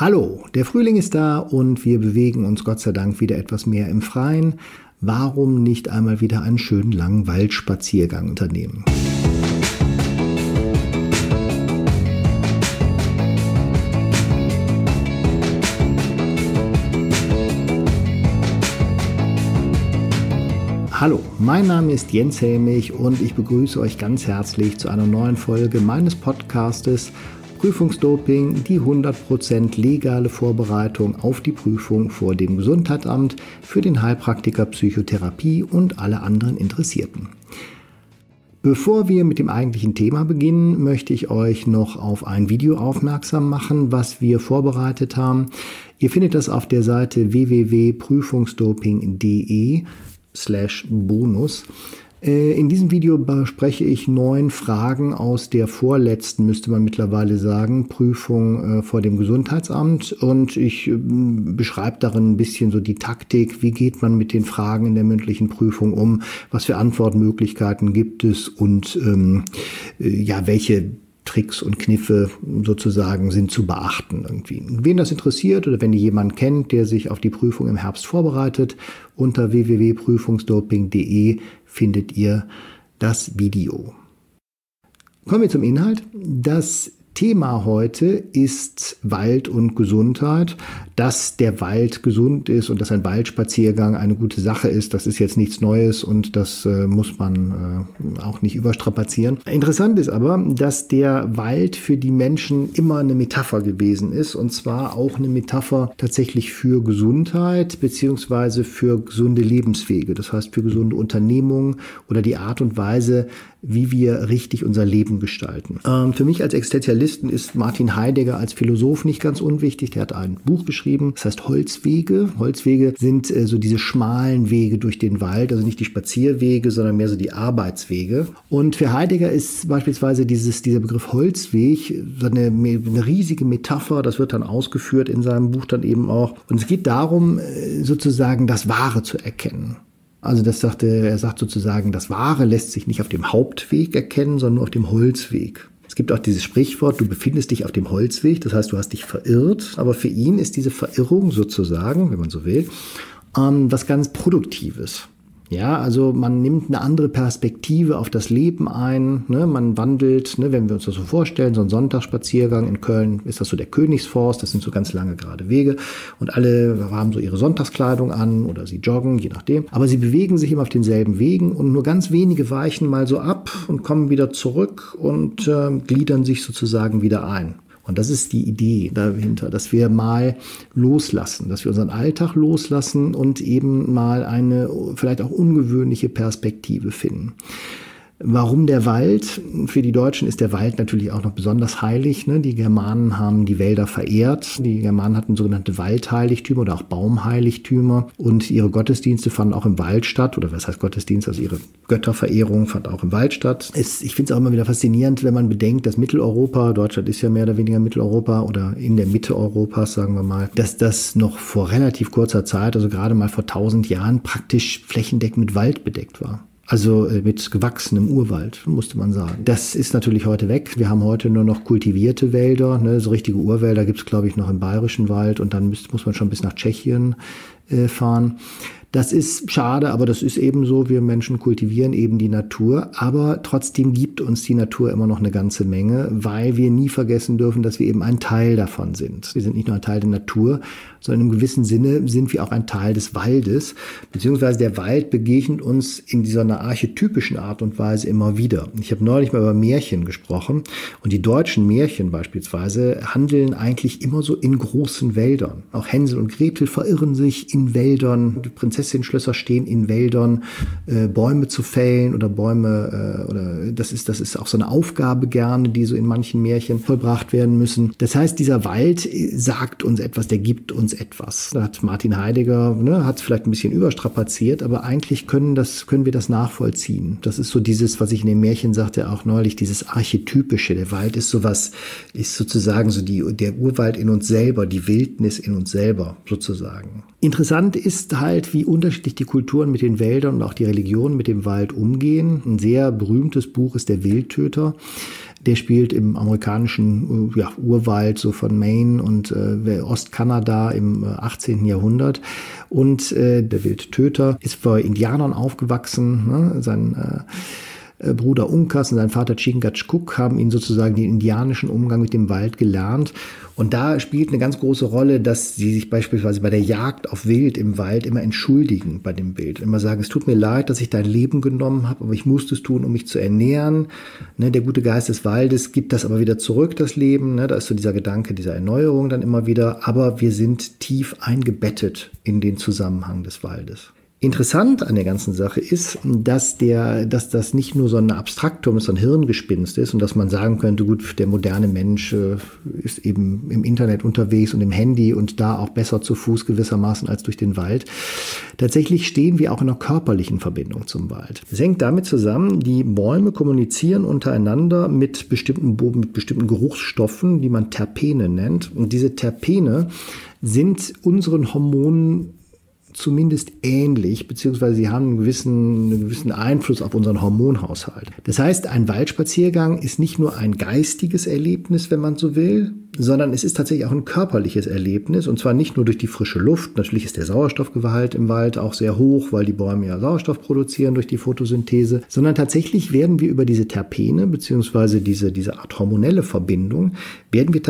Hallo, der Frühling ist da und wir bewegen uns Gott sei Dank wieder etwas mehr im Freien. Warum nicht einmal wieder einen schönen langen Waldspaziergang unternehmen? Hallo, mein Name ist Jens Helmich und ich begrüße euch ganz herzlich zu einer neuen Folge meines Podcastes Prüfungsdoping, die 100% legale Vorbereitung auf die Prüfung vor dem Gesundheitsamt für den Heilpraktiker Psychotherapie und alle anderen Interessierten. Bevor wir mit dem eigentlichen Thema beginnen, möchte ich euch noch auf ein Video aufmerksam machen, was wir vorbereitet haben. Ihr findet das auf der Seite www.prüfungsdoping.de/bonus. In diesem Video bespreche ich 9 Fragen aus der vorletzten, müsste man mittlerweile sagen, Prüfung vor dem Gesundheitsamt, und ich beschreibe darin ein bisschen so die Taktik, wie geht man mit den Fragen in der mündlichen Prüfung um, was für Antwortmöglichkeiten gibt es und welche Tricks und Kniffe sozusagen sind zu beachten irgendwie. Wen das interessiert oder wenn ihr jemanden kennt, der sich auf die Prüfung im Herbst vorbereitet, unter www.prüfungsdoping.de findet ihr das Video. Kommen wir zum Inhalt. Das Thema heute ist Wald und Gesundheit. Dass der Wald gesund ist und dass ein Waldspaziergang eine gute Sache ist, das ist jetzt nichts Neues und das muss man auch nicht überstrapazieren. Interessant ist aber, dass der Wald für die Menschen immer eine Metapher gewesen ist, und zwar auch eine Metapher tatsächlich für Gesundheit beziehungsweise für gesunde Lebenswege. Das heißt für gesunde Unternehmungen oder die Art und Weise, wie wir richtig unser Leben gestalten. Für mich als Existenzialisten ist Martin Heidegger als Philosoph nicht ganz unwichtig. Der hat ein Buch geschrieben, das heißt Holzwege. Holzwege sind so diese schmalen Wege durch den Wald, also nicht die Spazierwege, sondern mehr so die Arbeitswege. Und für Heidegger ist beispielsweise dieser Begriff Holzweg so eine riesige Metapher, das wird dann ausgeführt in seinem Buch dann eben auch. Und es geht darum, sozusagen das Wahre zu erkennen. Also er sagt sozusagen, das Wahre lässt sich nicht auf dem Hauptweg erkennen, sondern nur auf dem Holzweg. Es gibt auch dieses Sprichwort, du befindest dich auf dem Holzweg, das heißt, du hast dich verirrt. Aber für ihn ist diese Verirrung sozusagen, wenn man so will, was ganz Produktives. Ja, also man nimmt eine andere Perspektive auf das Leben ein, ne? Man wandelt, ne? Wenn wir uns das so vorstellen, so ein Sonntagsspaziergang in Köln ist das so der Königsforst, das sind so ganz lange gerade Wege und alle haben so ihre Sonntagskleidung an oder sie joggen, je nachdem. Aber sie bewegen sich immer auf denselben Wegen und nur ganz wenige weichen mal so ab und kommen wieder zurück und gliedern sich sozusagen wieder ein. Und das ist die Idee dahinter, dass wir mal loslassen, dass wir unseren Alltag loslassen und eben mal eine vielleicht auch ungewöhnliche Perspektive finden. Warum der Wald? Für die Deutschen ist der Wald natürlich auch noch besonders heilig. Ne? Die Germanen haben die Wälder verehrt. Die Germanen hatten sogenannte Waldheiligtümer oder auch Baumheiligtümer. Und ihre Gottesdienste fanden auch im Wald statt. Oder was heißt Gottesdienst? Also ihre Götterverehrung fand auch im Wald statt. Ich finde es auch immer wieder faszinierend, wenn man bedenkt, dass Mitteleuropa, Deutschland ist ja mehr oder weniger Mitteleuropa oder in der Mitte Europas, sagen wir mal, dass das noch vor relativ kurzer Zeit, also gerade mal vor 1000 Jahren, praktisch flächendeckend mit Wald bedeckt war. Also mit gewachsenem Urwald, musste man sagen. Das ist natürlich heute weg. Wir haben heute nur noch kultivierte Wälder. Ne? So richtige Urwälder gibt es, glaube ich, noch im Bayerischen Wald. Und dann muss man schon bis nach Tschechien fahren. Das ist schade, aber das ist eben so. Wir Menschen kultivieren eben die Natur. Aber trotzdem gibt uns die Natur immer noch eine ganze Menge, weil wir nie vergessen dürfen, dass wir eben ein Teil davon sind. Wir sind nicht nur ein Teil der Natur, sondern im gewissen Sinne sind wir auch ein Teil des Waldes. Beziehungsweise der Wald begegnet uns in dieser archetypischen Art und Weise immer wieder. Ich habe neulich mal über Märchen gesprochen. Und die deutschen Märchen beispielsweise handeln eigentlich immer so in großen Wäldern. Auch Hänsel und Gretel verirren sich in Wäldern. Die Prinzessinnenschlösser stehen in Wäldern, Bäume zu fällen oder das ist auch so eine Aufgabe gerne, die so in manchen Märchen vollbracht werden müssen. Das heißt, dieser Wald sagt uns etwas, der gibt uns etwas. Da hat Martin Heidegger, hat es vielleicht ein bisschen überstrapaziert, aber eigentlich können wir das nachvollziehen. Das ist so dieses, was ich in dem Märchen sagte auch neulich, dieses Archetypische. Der Wald ist sozusagen so der Urwald in uns selber, die Wildnis in uns selber sozusagen. Interessant ist halt, wie unterschiedlich die Kulturen mit den Wäldern und auch die Religionen mit dem Wald umgehen. Ein sehr berühmtes Buch ist Der Wildtöter. Der spielt im amerikanischen Urwald, so von Maine und Ostkanada im 18. Jahrhundert. Und der Wildtöter ist bei Indianern aufgewachsen. Ne? Sein Bruder Uncas und sein Vater Chingachgook haben ihn sozusagen den indianischen Umgang mit dem Wald gelernt. Und da spielt eine ganz große Rolle, dass sie sich beispielsweise bei der Jagd auf Wild im Wald immer entschuldigen bei dem Wild. Immer sagen, es tut mir leid, dass ich dein Leben genommen habe, aber ich musste es tun, um mich zu ernähren. Ne, der gute Geist des Waldes gibt das aber wieder zurück, das Leben. Ne, da ist so dieser Gedanke dieser Erneuerung dann immer wieder. Aber wir sind tief eingebettet in den Zusammenhang des Waldes. Interessant an der ganzen Sache ist, dass das nicht nur so ein Abstraktum ist, so ein Hirngespinst ist und dass man sagen könnte, gut, der moderne Mensch ist eben im Internet unterwegs und im Handy und da auch besser zu Fuß gewissermaßen als durch den Wald. Tatsächlich stehen wir auch in einer körperlichen Verbindung zum Wald. Es hängt damit zusammen, die Bäume kommunizieren untereinander mit bestimmten Geruchsstoffen, die man Terpene nennt. Und diese Terpene sind unseren Hormonen zumindest ähnlich, beziehungsweise sie haben einen gewissen Einfluss auf unseren Hormonhaushalt. Das heißt, ein Waldspaziergang ist nicht nur ein geistiges Erlebnis, wenn man so will, sondern es ist tatsächlich auch ein körperliches Erlebnis, und zwar nicht nur durch die frische Luft. Natürlich ist der Sauerstoffgehalt im Wald auch sehr hoch, weil die Bäume ja Sauerstoff produzieren durch die Photosynthese, sondern tatsächlich werden wir über diese Terpene, beziehungsweise diese Art hormonelle Verbindung, gibt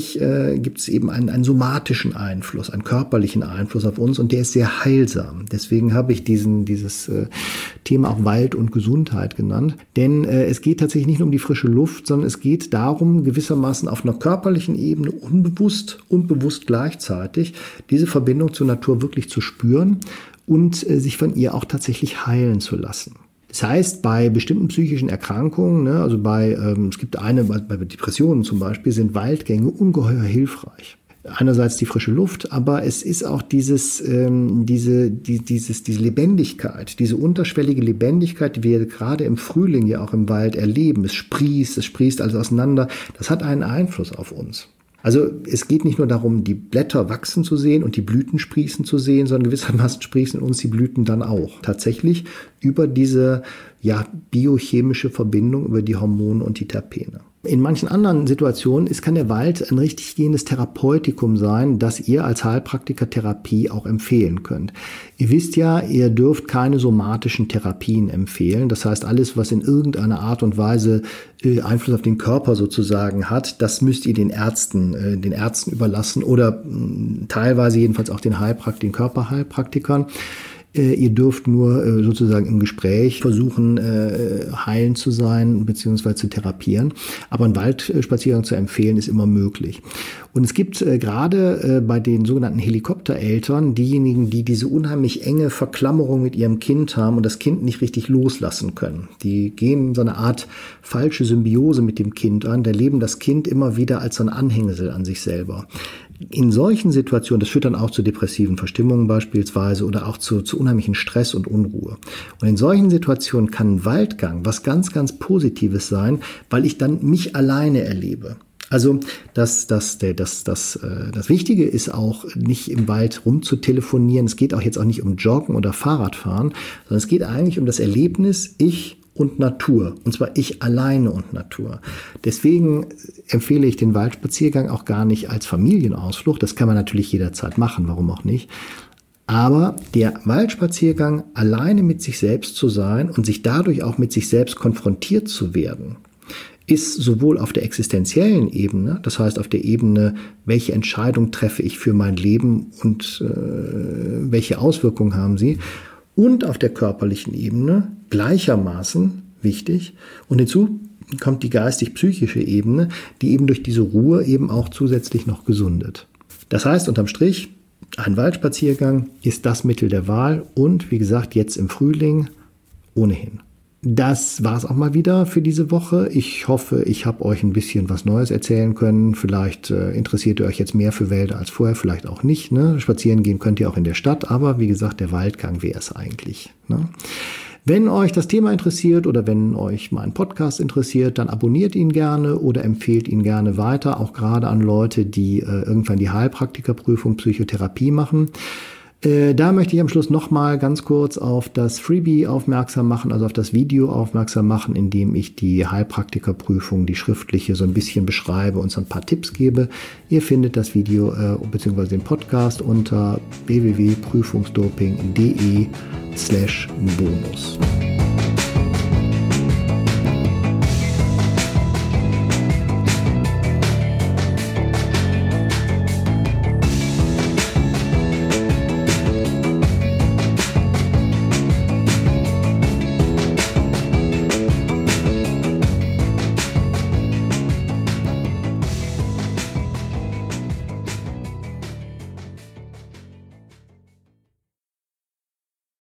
es eben einen somatischen Einfluss, einen körperlichen Einfluss auf uns, und der ist sehr heilsam. Deswegen habe ich dieses Thema auch Wald und Gesundheit genannt, denn es geht tatsächlich nicht nur um die frische Luft, sondern es geht darum, gewissermaßen auf einer körperlichen Ebene unbewusst und bewusst gleichzeitig diese Verbindung zur Natur wirklich zu spüren und sich von ihr auch tatsächlich heilen zu lassen. Das heißt, bei bestimmten psychischen Erkrankungen, bei Depressionen zum Beispiel, sind Waldgänge ungeheuer hilfreich. Einerseits die frische Luft, aber es ist auch diese Lebendigkeit, diese unterschwellige Lebendigkeit, die wir gerade im Frühling ja auch im Wald erleben. Es sprießt alles auseinander. Das hat einen Einfluss auf uns. Also es geht nicht nur darum, die Blätter wachsen zu sehen und die Blüten sprießen zu sehen, sondern gewissermaßen sprießen uns die Blüten dann auch. Tatsächlich über diese biochemische Verbindung, über die Hormone und die Terpene. In manchen anderen Situationen kann der Wald ein richtig gehendes Therapeutikum sein, das ihr als Heilpraktiker Therapie auch empfehlen könnt. Ihr wisst ja, ihr dürft keine somatischen Therapien empfehlen. Das heißt, alles, was in irgendeiner Art und Weise Einfluss auf den Körper sozusagen hat, das müsst ihr den Ärzten überlassen oder teilweise jedenfalls auch den Körperheilpraktikern. Ihr dürft nur sozusagen im Gespräch versuchen, heilend zu sein bzw. zu therapieren. Aber einen Waldspaziergang zu empfehlen, ist immer möglich. Und es gibt gerade bei den sogenannten Helikoptereltern diejenigen, die diese unheimlich enge Verklammerung mit ihrem Kind haben und das Kind nicht richtig loslassen können. Die gehen so eine Art falsche Symbiose mit dem Kind an, erleben das Kind immer wieder als so ein Anhängsel an sich selber. In solchen Situationen, das führt dann auch zu depressiven Verstimmungen beispielsweise oder auch zu unheimlichen Stress und Unruhe. Und in solchen Situationen kann ein Waldgang was ganz, ganz Positives sein, weil ich dann mich alleine erlebe. Also das Wichtige ist auch nicht im Wald rumzutelefonieren. Es geht auch jetzt auch nicht um Joggen oder Fahrradfahren, sondern es geht eigentlich um das Erlebnis, ich und Natur. Und zwar ich alleine und Natur. Deswegen empfehle ich den Waldspaziergang auch gar nicht als Familienausflug. Das kann man natürlich jederzeit machen, warum auch nicht. Aber der Waldspaziergang, alleine mit sich selbst zu sein und sich dadurch auch mit sich selbst konfrontiert zu werden, ist sowohl auf der existenziellen Ebene, das heißt auf der Ebene, welche Entscheidung treffe ich für mein Leben und welche Auswirkungen haben sie, und auf der körperlichen Ebene gleichermaßen wichtig. Und hinzu kommt die geistig-psychische Ebene, die eben durch diese Ruhe eben auch zusätzlich noch gesundet. Das heißt, unterm Strich, ein Waldspaziergang ist das Mittel der Wahl und, wie gesagt, jetzt im Frühling ohnehin. Das war's auch mal wieder für diese Woche. Ich hoffe, ich habe euch ein bisschen was Neues erzählen können. Vielleicht interessiert ihr euch jetzt mehr für Wälder als vorher, vielleicht auch nicht. Ne? Spazieren gehen könnt ihr auch in der Stadt, aber wie gesagt, der Waldgang wäre es eigentlich. Ne? Wenn euch das Thema interessiert oder wenn euch mein Podcast interessiert, dann abonniert ihn gerne oder empfehlt ihn gerne weiter, auch gerade an Leute, die irgendwann die Heilpraktikerprüfung Psychotherapie machen. Da möchte ich am Schluss nochmal ganz kurz auf das Freebie aufmerksam machen, also auf das Video aufmerksam machen, in dem ich die Heilpraktikerprüfung, die schriftliche, so ein bisschen beschreibe und so ein paar Tipps gebe. Ihr findet das Video bzw. den Podcast unter www.prüfungsdoping.de/bonus.